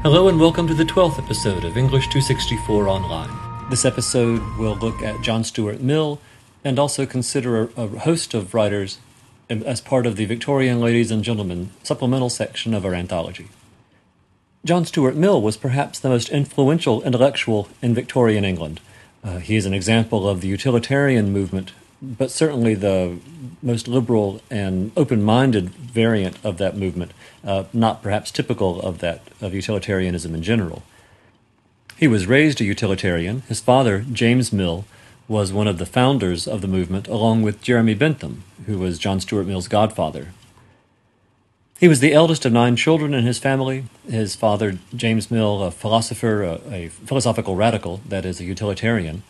Hello and welcome to the 12th episode of English 264 Online. This episode will look at John Stuart Mill and also consider a host of writers as part of the Victorian Ladies and Gentlemen supplemental section of our anthology. John Stuart Mill was perhaps the most influential intellectual in Victorian England. He is an example of the utilitarian movement, but certainly the most liberal and open-minded variant of that movement, not perhaps typical of utilitarianism in general. He was raised a utilitarian. His father, James Mill, was one of the founders of the movement, along with Jeremy Bentham, who was John Stuart Mill's godfather. He was the eldest of 9 children in his family. His father, James Mill, a philosopher, a philosophical radical, that is, a utilitarian.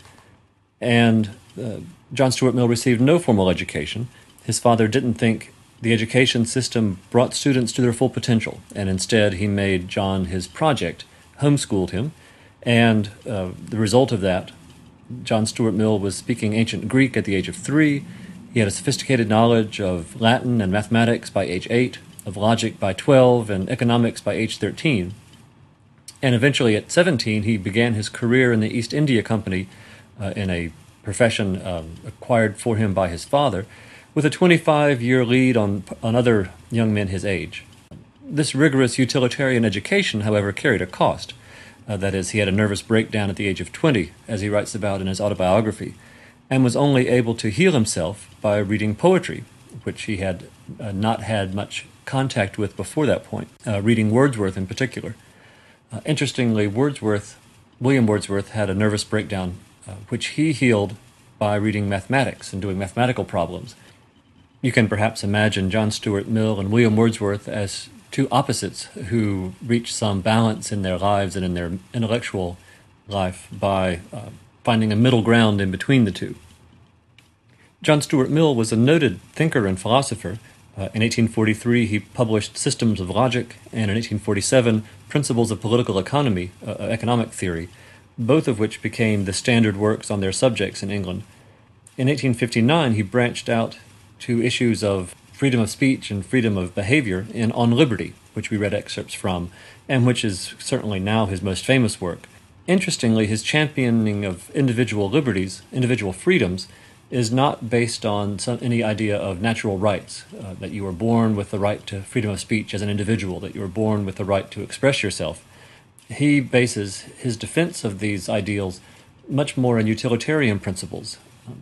And John Stuart Mill received no formal education. His father didn't think the education system brought students to their full potential, and instead he made John his project, homeschooled him, and the result of that, John Stuart Mill was speaking ancient Greek at the age of 3. He had a sophisticated knowledge of Latin and mathematics by age 8, of logic by 12, and economics by age 13. And eventually at 17, he began his career in the East India Company in a profession acquired for him by his father, with a 25-year lead on other young men his age. This rigorous utilitarian education, however, carried a cost. That is, he had a nervous breakdown at the age of 20, as he writes about in his autobiography, and was only able to heal himself by reading poetry, which he had not had much contact with before that point, reading Wordsworth in particular. Interestingly, William Wordsworth had a nervous breakdown, which he healed by reading mathematics and doing mathematical problems. You can perhaps imagine John Stuart Mill and William Wordsworth as two opposites who reach some balance in their lives and in their intellectual life by finding a middle ground in between the two. John Stuart Mill was a noted thinker and philosopher. In 1843, he published Systems of Logic, and in 1847, Principles of Political Economy, economic theory, both of which became the standard works on their subjects in England. In 1859, he branched out to issues of freedom of speech and freedom of behavior in On Liberty, which we read excerpts from, and which is certainly now his most famous work. Interestingly, his championing of individual liberties, individual freedoms, is not based on any idea of natural rights, that you were born with the right to freedom of speech as an individual, that you were born with the right to express yourself. He bases his defense of these ideals much more on utilitarian principles.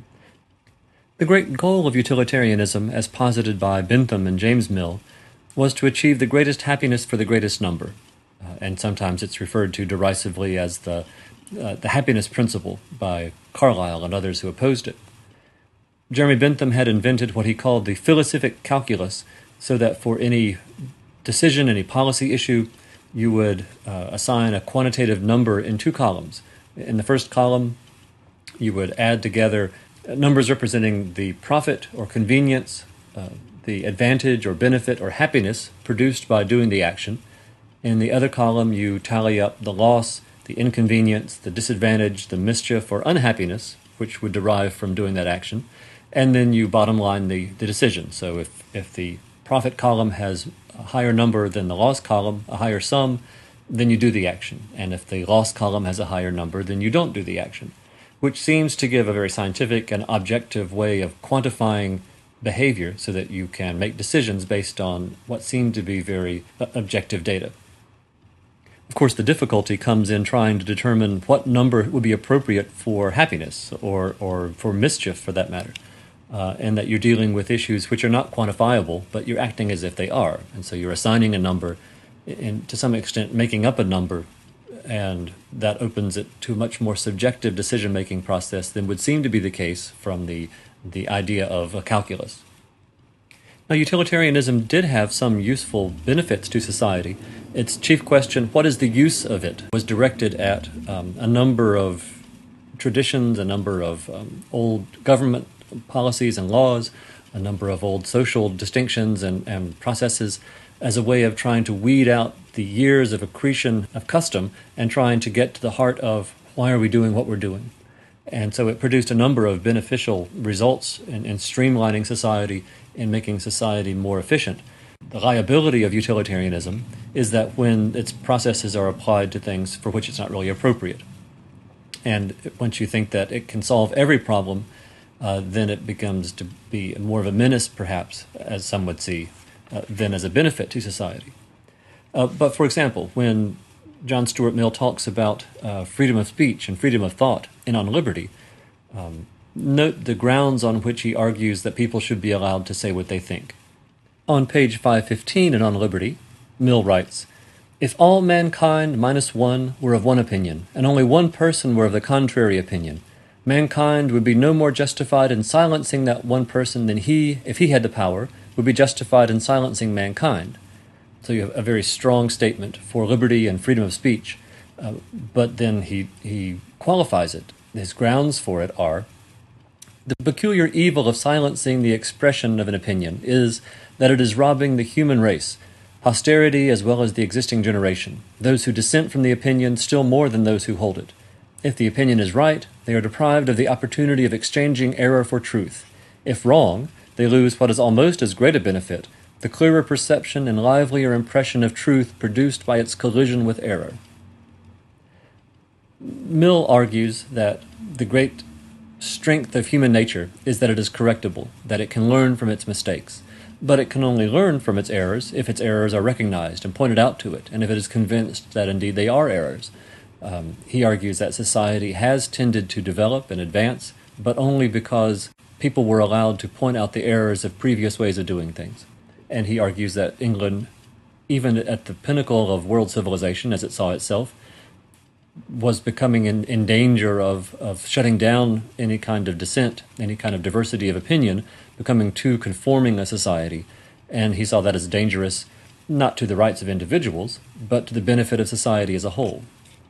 The great goal of utilitarianism, as posited by Bentham and James Mill, was to achieve the greatest happiness for the greatest number, and sometimes it's referred to derisively as the happiness principle by Carlyle and others who opposed it. Jeremy Bentham had invented what he called the philosophic calculus, so that for any decision, any policy issue, you would assign a quantitative number in 2 columns. In the first column, you would add together numbers representing the profit or convenience, the advantage or benefit or happiness produced by doing the action. In the other column, you tally up the loss, the inconvenience, the disadvantage, the mischief or unhappiness, which would derive from doing that action. And then you bottom line the decision. So if the profit column has a higher number than the loss column, a higher sum, then you do the action. And if the loss column has a higher number, then you don't do the action, which seems to give a very scientific and objective way of quantifying behavior so that you can make decisions based on what seem to be very objective data. Of course, the difficulty comes in trying to determine what number would be appropriate for happiness or for mischief, for that matter, and that you're dealing with issues which are not quantifiable, but you're acting as if they are. And so you're assigning a number, and to some extent making up a number, and that opens it to a much more subjective decision-making process than would seem to be the case from the idea of a calculus. Now, utilitarianism did have some useful benefits to society. Its chief question, what is the use of it, was directed at a number of traditions, a number of old government policies and laws, a number of old social distinctions and processes, as a way of trying to weed out the years of accretion of custom and trying to get to the heart of why are we doing what we're doing. And so it produced a number of beneficial results in streamlining society, in making society more efficient. The liability of utilitarianism is that when its processes are applied to things for which it's not really appropriate. And once you think that it can solve every problem, then it becomes to be more of a menace, perhaps, as some would see, than as a benefit to society. But for example, when John Stuart Mill talks about freedom of speech and freedom of thought in On Liberty, note the grounds on which he argues that people should be allowed to say what they think. On page 515 in On Liberty, Mill writes, "If all mankind minus one were of one opinion, and only one person were of the contrary opinion, mankind would be no more justified in silencing that one person than he, if he had the power, would be justified in silencing mankind." So you have a very strong statement for liberty and freedom of speech, but then he qualifies it. His grounds for it are, "The peculiar evil of silencing the expression of an opinion is that it is robbing the human race, posterity as well as the existing generation, those who dissent from the opinion still more than those who hold it. If the opinion is right, they are deprived of the opportunity of exchanging error for truth. If wrong, they lose what is almost as great a benefit, the clearer perception and livelier impression of truth produced by its collision with error." Mill argues that the great strength of human nature is that it is correctable, that it can learn from its mistakes. But it can only learn from its errors if its errors are recognized and pointed out to it, and if it is convinced that indeed they are errors. He argues that society has tended to develop and advance, but only because people were allowed to point out the errors of previous ways of doing things. And he argues that England, even at the pinnacle of world civilization as it saw itself, was becoming in danger of shutting down any kind of dissent, any kind of diversity of opinion, becoming too conforming a society. And he saw that as dangerous, not to the rights of individuals, but to the benefit of society as a whole.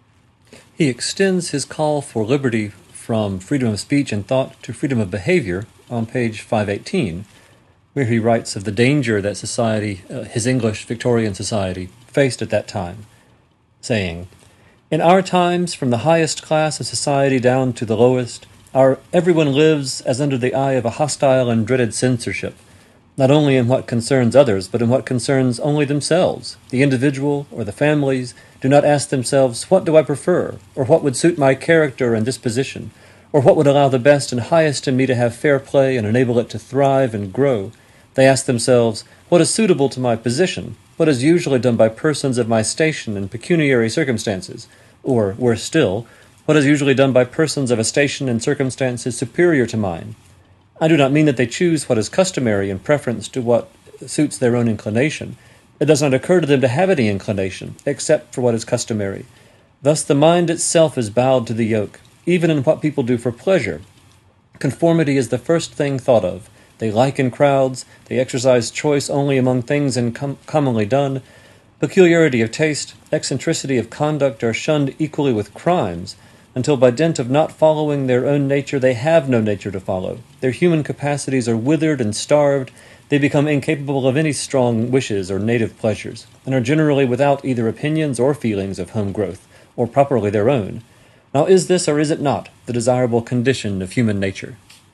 He extends his call for liberty from freedom of speech and thought to freedom of behavior on page 518, where he writes of the danger that society, his English Victorian society, faced at that time, saying, "In our times, from the highest class of society down to the lowest, everyone lives as under the eye of a hostile and dreaded censorship, not only in what concerns others, but in what concerns only themselves. The individual or the families do not ask themselves, 'What do I prefer?' or 'What would suit my character and disposition?' or 'What would allow the best and highest in me to have fair play and enable it to thrive and grow?' They ask themselves, 'What is suitable to my position? What is usually done by persons of my station and pecuniary circumstances?' Or, worse still, 'What is usually done by persons of a station and circumstances superior to mine?' I do not mean that they choose what is customary in preference to what suits their own inclination. It does not occur to them to have any inclination, except for what is customary. Thus the mind itself is bowed to the yoke, even in what people do for pleasure. Conformity is the first thing thought of. They like in crowds, they exercise choice only among things commonly done. Peculiarity of taste, eccentricity of conduct are shunned equally with crimes, until by dint of not following their own nature they have no nature to follow. Their human capacities are withered and starved, they become incapable of any strong wishes or native pleasures, and are generally without either opinions or feelings of home growth, or properly their own. Now is this, or is it not, the desirable condition of human nature?"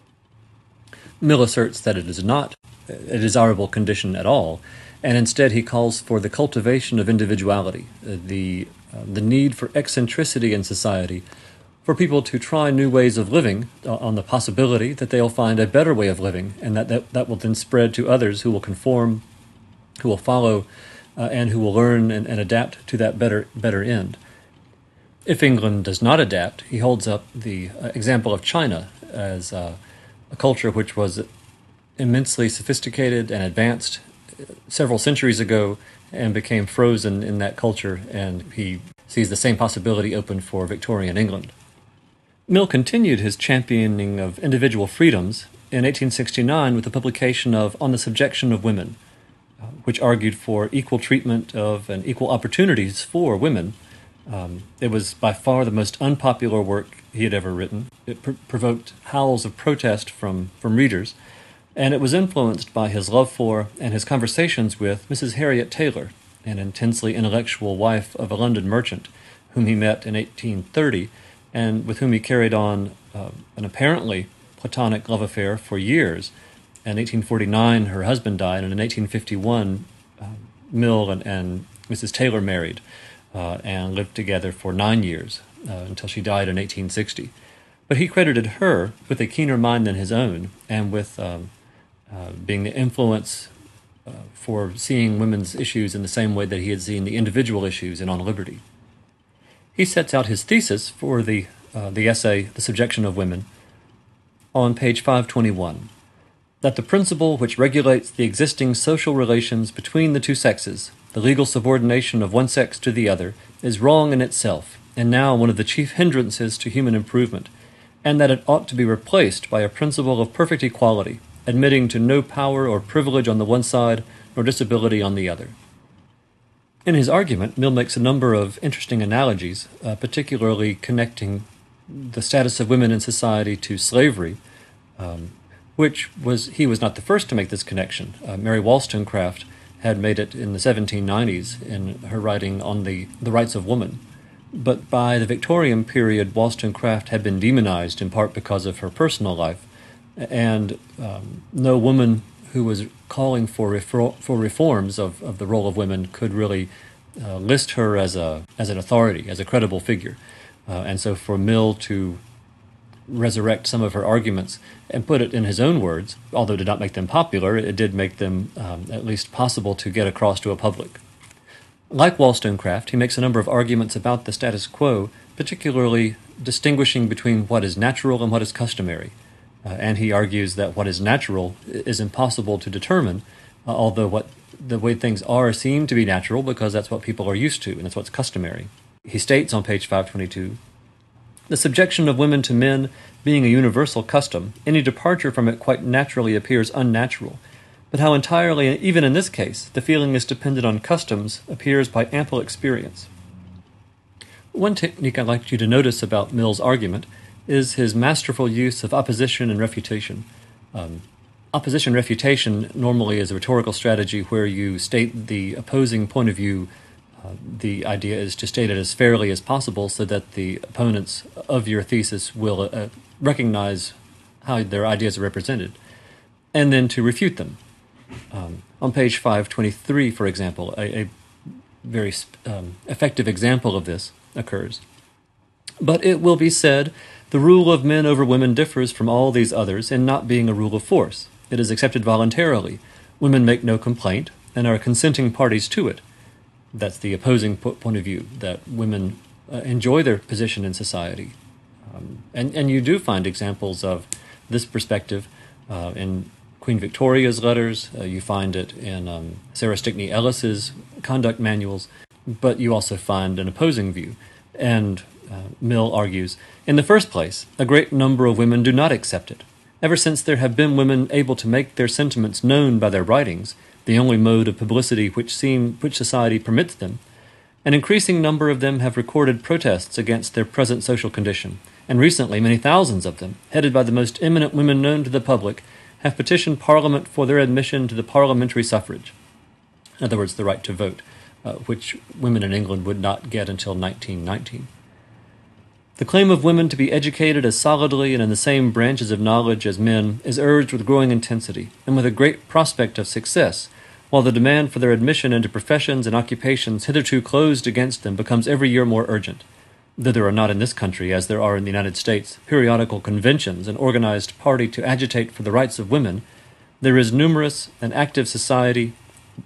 Mill asserts that it is not a desirable condition at all, and instead he calls for the cultivation of individuality, the need for eccentricity in society, for people to try new ways of living on the possibility that they'll find a better way of living, and that will then spread to others who will conform, who will follow, and who will learn and adapt to that better end. If England does not adapt, he holds up the example of China as a culture which was immensely sophisticated and advanced several centuries ago and became frozen in that culture, and he sees the same possibility open for Victorian England. Mill continued his championing of individual freedoms in 1869 with the publication of On the Subjection of Women, which argued for equal treatment of and equal opportunities for women. It was by far the most unpopular work he had ever written. It provoked howls of protest from readers, and it was influenced by his love for and his conversations with Mrs. Harriet Taylor, an intensely intellectual wife of a London merchant, whom he met in 1830, and with whom he carried on an apparently platonic love affair for years. In 1849, her husband died, and in 1851, Mill and Mrs. Taylor married and lived together for 9 years until she died in 1860. But he credited her with a keener mind than his own and with being the influence for seeing women's issues in the same way that he had seen the individual issues in On Liberty. He sets out his thesis for the essay, The Subjection of Women, on page 521, that the principle which regulates the existing social relations between the two sexes, the legal subordination of one sex to the other, is wrong in itself, and now one of the chief hindrances to human improvement, and that it ought to be replaced by a principle of perfect equality, admitting to no power or privilege on the one side, nor disability on the other. In his argument, Mill makes a number of interesting analogies, particularly connecting the status of women in society to slavery, he was not the first to make this connection. Mary Wollstonecraft had made it in the 1790s in her writing on the rights of woman. But by the Victorian period, Wollstonecraft had been demonized in part because of her personal life, and no woman who was calling for reforms of the role of women could really list her as an authority, as a credible figure. And so for Mill to resurrect some of her arguments and put it in his own words, although it did not make them popular, it did make them at least possible to get across to a public. Like Wollstonecraft, he makes a number of arguments about the status quo, particularly distinguishing between what is natural and what is customary. And he argues that what is natural is impossible to determine, although the way things are seem to be natural because that's what people are used to and that's what's customary. He states on page 522, the subjection of women to men being a universal custom, any departure from it quite naturally appears unnatural. But how entirely, even in this case, the feeling is dependent on customs appears by ample experience. One technique I'd like you to notice about Mill's argument is his masterful use of opposition and refutation. Opposition refutation normally is a rhetorical strategy where you state the opposing point of view. The idea is to state it as fairly as possible so that the opponents of your thesis will recognize how their ideas are represented, and then to refute them. On page 523, for example, a very effective example of this occurs. But it will be said, the rule of men over women differs from all these others in not being a rule of force. It is accepted voluntarily. Women make no complaint and are consenting parties to it. That's the opposing point of view, that women enjoy their position in society. And you do find examples of this perspective in Queen Victoria's letters. You find it in Sarah Stickney Ellis's conduct manuals, but you also find an opposing view. And Mill argues, in the first place, a great number of women do not accept it. Ever since there have been women able to make their sentiments known by their writings, the only mode of publicity which society permits them, an increasing number of them have recorded protests against their present social condition, and recently many thousands of them, headed by the most eminent women known to the public, have petitioned Parliament for their admission to the parliamentary suffrage. In other words, the right to vote, which women in England would not get until 1919. The claim of women to be educated as solidly and in the same branches of knowledge as men is urged with growing intensity and with a great prospect of success, while the demand for their admission into professions and occupations hitherto closed against them becomes every year more urgent. Though there are not in this country, as there are in the United States, periodical conventions and organized party to agitate for the rights of women, there is a numerous and active society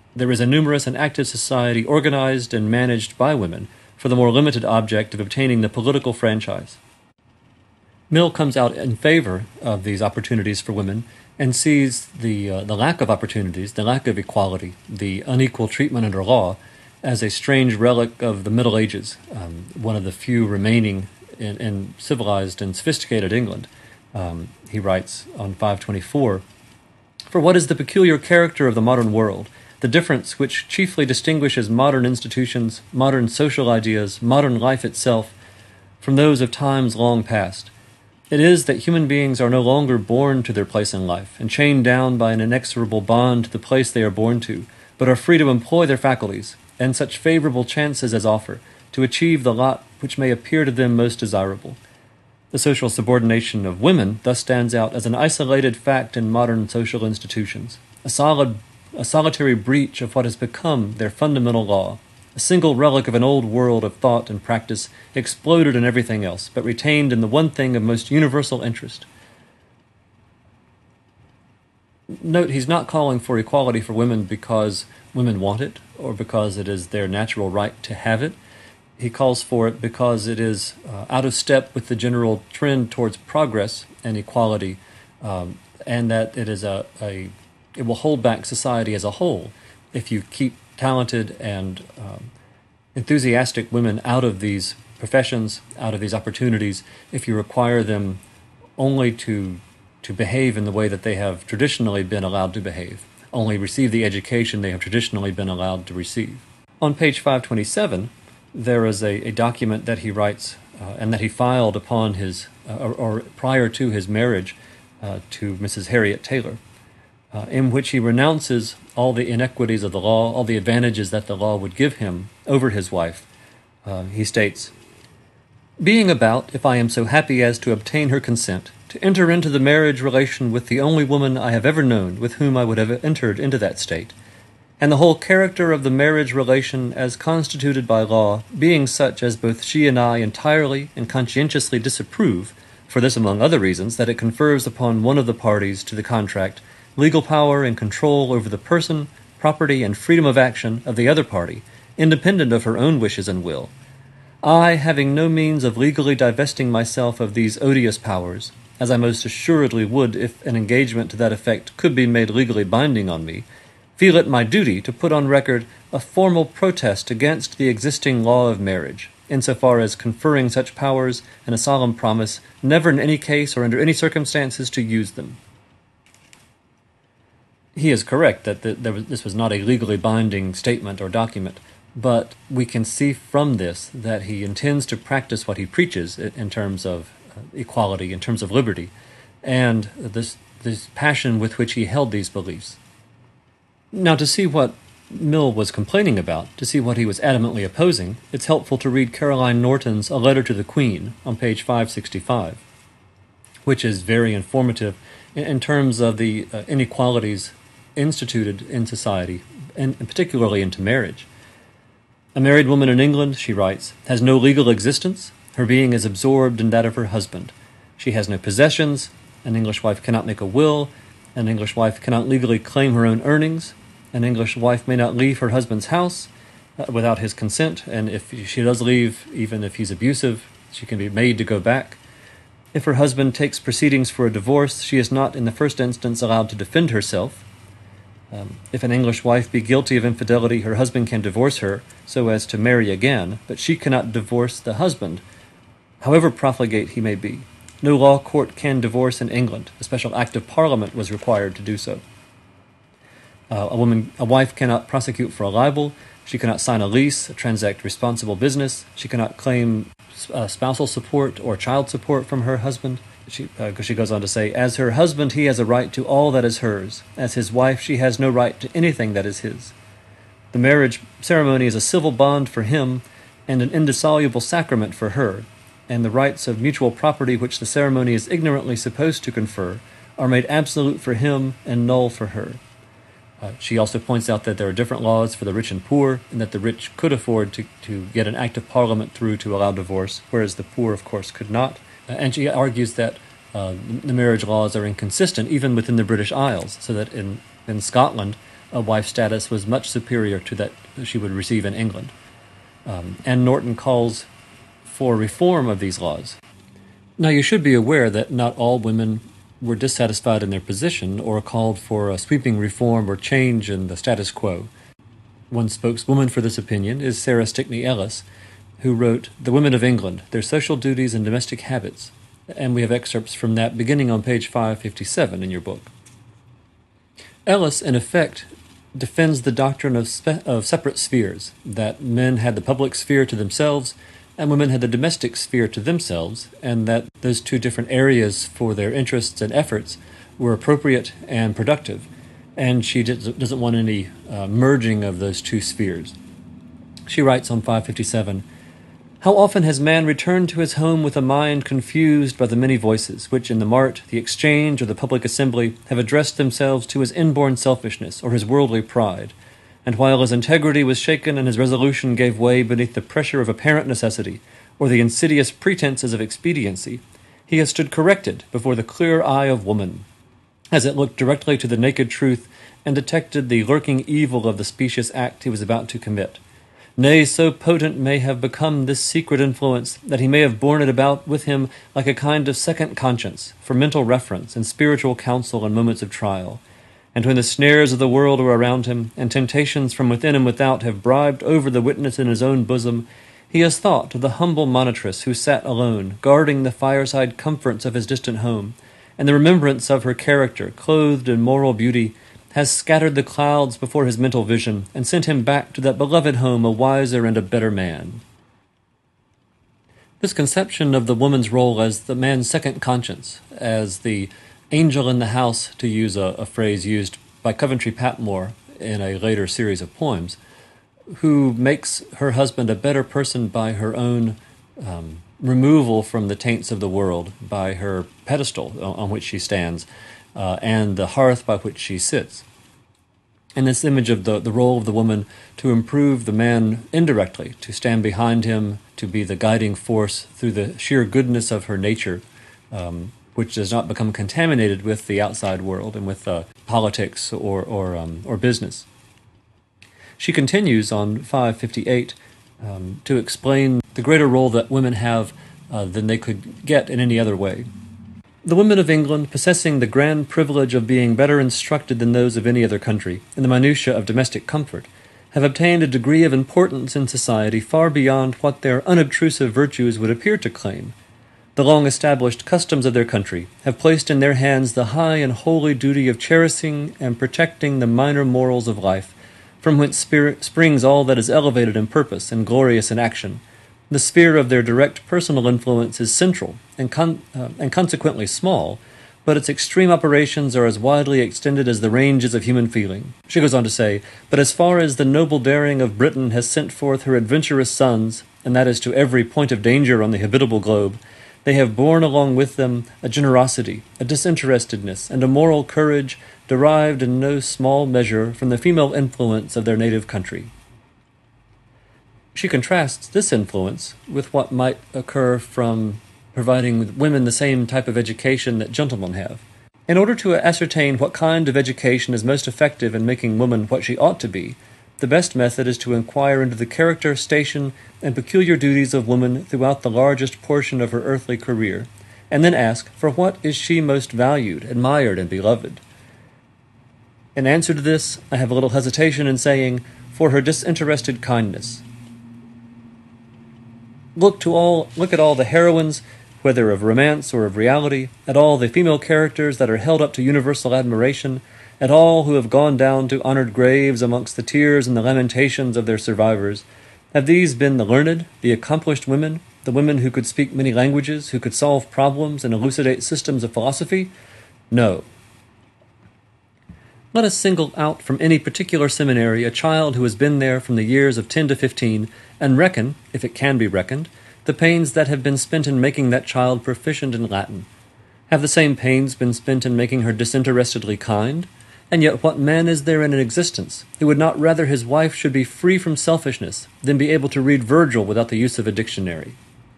organized and managed by women for the more limited object of obtaining the political franchise. Mill comes out in favor of these opportunities for women and sees the lack of opportunities, the lack of equality, the unequal treatment under law as a strange relic of the Middle Ages, one of the few remaining in civilized and sophisticated England. He writes on 524, "For what is the peculiar character of the modern world? The difference which chiefly distinguishes modern institutions, modern social ideas, modern life itself, from those of times long past. It is that human beings are no longer born to their place in life, and chained down by an inexorable bond to the place they are born to, but are free to employ their faculties, and such favorable chances as offer, to achieve the lot which may appear to them most desirable. The social subordination of women thus stands out as an isolated fact in modern social institutions, a solid a solitary breach of what has become their fundamental law, a single relic of an old world of thought and practice, exploded in everything else, but retained in the one thing of most universal interest. Note, he's not calling for equality for women because women want it, or because it is their natural right to have it. He calls for it because it is out of step with the general trend towards progress and equality, and that it is it will hold back society as a whole if you keep talented and enthusiastic women out of these professions, out of these opportunities, if you require them only to behave in the way that they have traditionally been allowed to behave, only receive the education they have traditionally been allowed to receive. On page 527, there is a document that he writes and that he filed upon his, or prior to his marriage to Mrs. Harriet Taylor, in which he renounces all the inequities of the law, all the advantages that the law would give him over his wife. He states, "Being about, if I am so happy as to obtain her consent, to enter into the marriage relation with the only woman I have ever known with whom I would have entered into that state, and the whole character of the marriage relation as constituted by law being such as both she and I entirely and conscientiously disapprove, for this among other reasons, that it confers upon one of the parties to the contract legal power and control over the person, property, and freedom of action of the other party, independent of her own wishes and will. I, having no means of legally divesting myself of these odious powers, as I most assuredly would if an engagement to that effect could be made legally binding on me, feel it my duty to put on record a formal protest against the existing law of marriage, insofar as conferring such powers and a solemn promise never in any case or under any circumstances to use them." He is correct that this was not a legally binding statement or document, but we can see from this that he intends to practice what he preaches in terms of equality, in terms of liberty, and this passion with which he held these beliefs. Now, to see what Mill was complaining about, to see what he was adamantly opposing, it's helpful to read Caroline Norton's A Letter to the Queen on page 565, which is very informative in terms of the inequalities instituted in society, and particularly into marriage. "A married woman in England," she writes, "has no legal existence. Her being is absorbed in that of her husband. She has no possessions. An English wife cannot make a will. An English wife cannot legally claim her own earnings. An English wife may not leave her husband's house without his consent, and if she does leave, even if he's abusive, she can be made to go back. If her husband takes proceedings for a divorce, she is not in the first instance allowed to defend herself. If an English wife be guilty of infidelity, her husband can divorce her so as to marry again, but she cannot divorce the husband, however profligate he may be. No law court can divorce in England. A special act of Parliament was required to do so. A wife cannot prosecute for a libel. She cannot sign a lease, transact responsible business. She cannot claim spousal support or child support from her husband. She goes on to say, as her husband, he has a right to all that is hers. As his wife, she has no right to anything that is his. The marriage ceremony is a civil bond for him and an indissoluble sacrament for her, and the rights of mutual property which the ceremony is ignorantly supposed to confer are made absolute for him and null for her. She also points out that there are different laws for the rich and poor, and that the rich could afford to get an act of Parliament through to allow divorce, whereas the poor, of course, could not. And she argues that the marriage laws are inconsistent even within the British Isles, so that in Scotland, a wife's status was much superior to that she would receive in England. And Norton calls for reform of these laws. Now, you should be aware that not all women were dissatisfied in their position or called for a sweeping reform or change in the status quo. One spokeswoman for this opinion is Sarah Stickney Ellis, who wrote The Women of England, Their Social Duties and Domestic Habits, and we have excerpts from that beginning on page 557 in your book. Ellis, in effect, defends the doctrine of separate spheres, that men had the public sphere to themselves and women had the domestic sphere to themselves, and that those two different areas for their interests and efforts were appropriate and productive, and she doesn't want any merging of those two spheres. She writes on 557, How often has man returned to his home with a mind confused by the many voices which in the mart, the exchange, or the public assembly have addressed themselves to his inborn selfishness or his worldly pride, and while his integrity was shaken and his resolution gave way beneath the pressure of apparent necessity or the insidious pretenses of expediency, he has stood corrected before the clear eye of woman, as it looked directly to the naked truth and detected the lurking evil of the specious act he was about to commit. Nay, so potent may have become this secret influence that he may have borne it about with him like a kind of second conscience for mental reference and spiritual counsel in moments of trial. And when the snares of the world are around him, and temptations from within and without have bribed over the witness in his own bosom, he has thought of the humble monitress who sat alone, guarding the fireside comforts of his distant home, and the remembrance of her character, clothed in moral beauty, has scattered the clouds before his mental vision and sent him back to that beloved home a wiser and a better man. This conception of the woman's role as the man's second conscience, as the angel in the house, to use a phrase used by Coventry Patmore in a later series of poems, who makes her husband a better person by her own removal from the taints of the world, by her pedestal on which she stands, and the hearth by which she sits. And this image of the role of the woman to improve the man indirectly, to stand behind him, to be the guiding force through the sheer goodness of her nature, which does not become contaminated with the outside world and with politics or business. She continues on 558 to explain the greater role that women have than they could get in any other way. The women of England, possessing the grand privilege of being better instructed than those of any other country in the minutiae of domestic comfort, have obtained a degree of importance in society far beyond what their unobtrusive virtues would appear to claim. The long-established customs of their country have placed in their hands the high and holy duty of cherishing and protecting the minor morals of life, from whence springs all that is elevated in purpose and glorious in action. The sphere of their direct personal influence is central and consequently small, but its extreme operations are as widely extended as the ranges of human feeling. She goes on to say, but as far as the noble daring of Britain has sent forth her adventurous sons, and that is to every point of danger on the habitable globe, they have borne along with them a generosity, a disinterestedness, and a moral courage derived in no small measure from the female influence of their native country. She contrasts this influence with what might occur from providing women the same type of education that gentlemen have. In order to ascertain what kind of education is most effective in making woman what she ought to be, the best method is to inquire into the character, station, and peculiar duties of woman throughout the largest portion of her earthly career, and then ask for what is she most valued, admired, and beloved. In answer to this, I have a little hesitation in saying, for her disinterested kindness. Look at all the heroines, whether of romance or of reality, at all the female characters that are held up to universal admiration, at all who have gone down to honored graves amongst the tears and the lamentations of their survivors. Have these been the learned, the accomplished women, the women who could speak many languages, who could solve problems and elucidate systems of philosophy? No. Let us single out from any particular seminary a child who has been there from the years of 10 to 15, and reckon, if it can be reckoned, the pains that have been spent in making that child proficient in Latin. Have the same pains been spent in making her disinterestedly kind? And yet what man is there in existence who would not rather his wife should be free from selfishness than be able to read Virgil without the use of a dictionary?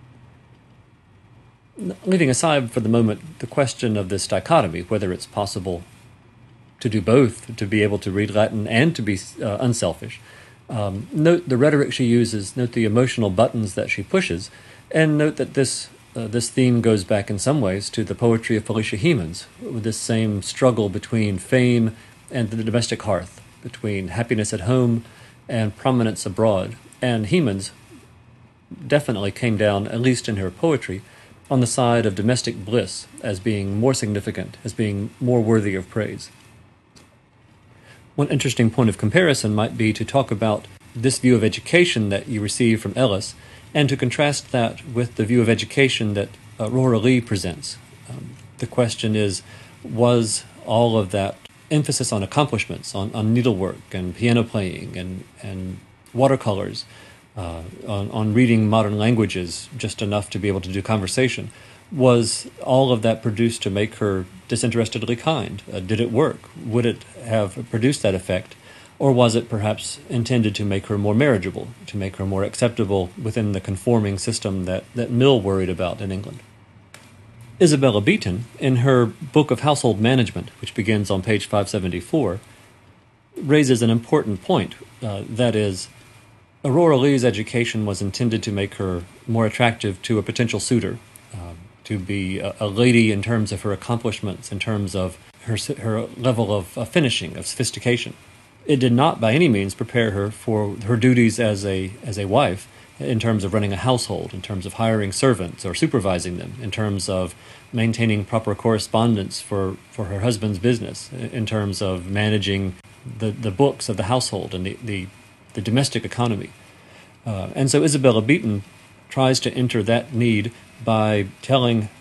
Leaving aside for the moment the question of this dichotomy, whether it's possible to do both, to be able to read Latin and to be unselfish, note the rhetoric she uses, note the emotional buttons that she pushes, and note that this theme goes back in some ways to the poetry of Felicia Hemans, with this same struggle between fame and the domestic hearth, between happiness at home and prominence abroad. And Hemans definitely came down, at least in her poetry, on the side of domestic bliss as being more significant, as being more worthy of praise. One interesting point of comparison might be to talk about this view of education that you receive from Ellis, and to contrast that with the view of education that Aurora Leigh presents. The question is, was all of that emphasis on accomplishments, on needlework and piano playing and watercolors, on reading modern languages just enough to be able to do conversation. Was all of that produced to make her disinterestedly kind? Did it work? Would it have produced that effect? Or was it perhaps intended to make her more marriageable, to make her more acceptable within the conforming system that Mill worried about in England? Isabella Beeton, in her Book of Household Management, which begins on page 574, raises an important point, that is, Aurora Leigh's education was intended to make her more attractive to a potential suitor, to be a lady in terms of her accomplishments, in terms of her level of finishing, of sophistication. It did not by any means prepare her for her duties as a wife, in terms of running a household, in terms of hiring servants or supervising them, in terms of maintaining proper correspondence for her husband's business, in terms of managing the books of the household and the domestic economy. And so Isabella Beeton tries to enter that need by telling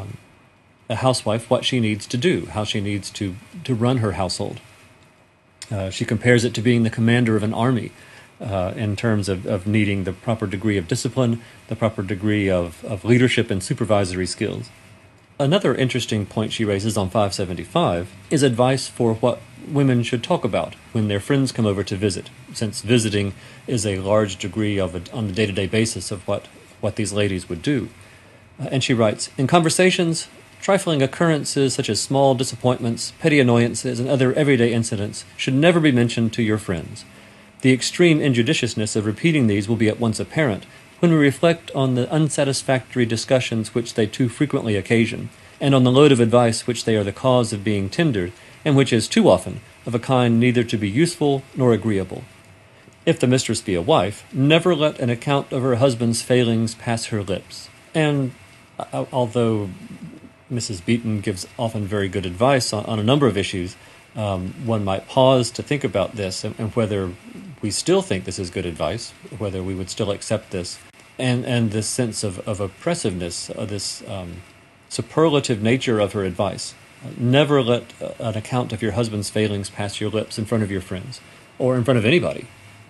a housewife what she needs to do, how she needs to run her household. She compares it to being the commander of an army, in terms of needing the proper degree of discipline, the proper degree of leadership and supervisory skills. Another interesting point she raises on 575 is advice for what women should talk about when their friends come over to visit, since visiting is a large degree on a day-to-day basis of what these ladies would do. And she writes, "In conversations, trifling occurrences such as small disappointments, petty annoyances, and other everyday incidents should never be mentioned to your friends. The extreme injudiciousness of repeating these will be at once apparent when we reflect on the unsatisfactory discussions which they too frequently occasion, and on the load of advice which they are the cause of being tendered, and which is too often of a kind neither to be useful nor agreeable. If the mistress be a wife, never let an account of her husband's failings pass her lips." And although Mrs. Beeton gives often very good advice on a number of issues, one might pause to think about this and whether we still think this is good advice, whether we would still accept this, and this sense of oppressiveness, this superlative nature of her advice. Never let an account of your husband's failings pass your lips in front of your friends, or in front of anybody.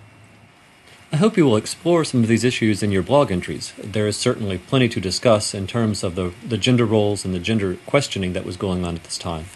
I hope you will explore some of these issues in your blog entries. There is certainly plenty to discuss in terms of the gender roles and the gender questioning that was going on at this time.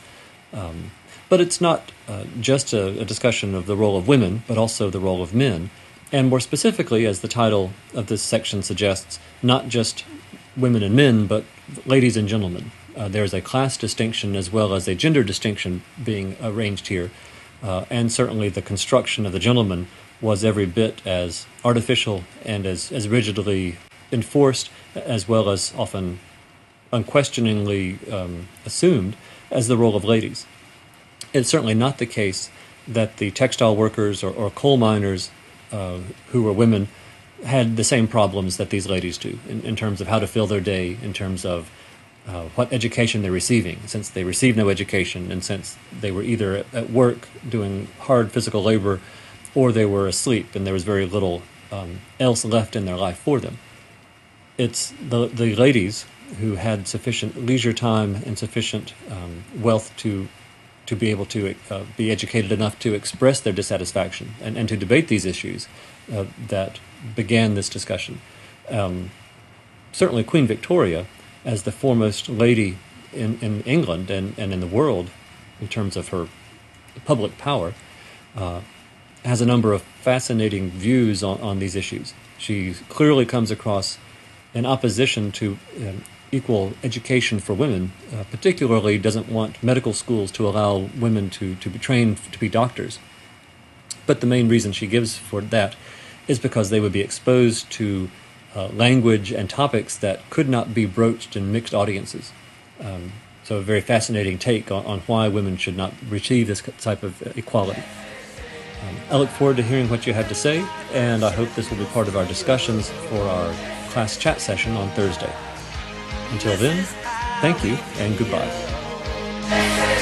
But it's not just a discussion of the role of women, but also the role of men. And more specifically, as the title of this section suggests, not just women and men, but ladies and gentlemen. There's a class distinction as well as a gender distinction being arranged here. And certainly the construction of the gentleman was every bit as artificial and as rigidly enforced, as well as often unquestioningly assumed, as the role of ladies. It's certainly not the case that the textile workers or coal miners who were women had the same problems that these ladies do in terms of how to fill their day, in terms of what education they're receiving, since they received no education and since they were either at work doing hard physical labor or they were asleep and there was very little else left in their life for them. It's the ladies who had sufficient leisure time and sufficient wealth to be able to be educated enough to express their dissatisfaction and to debate these issues that began this discussion. Certainly Queen Victoria, as the foremost lady in England and in the world in terms of her public power, has a number of fascinating views on these issues. She clearly comes across in opposition to equal education for women, particularly doesn't want medical schools to allow women to be trained to be doctors. But the main reason she gives for that is because they would be exposed to language and topics that could not be broached in mixed audiences. So a very fascinating take on why women should not receive this type of equality. I look forward to hearing what you have to say, and I hope this will be part of our discussions for our class chat session on Thursday. Until then, thank you and goodbye.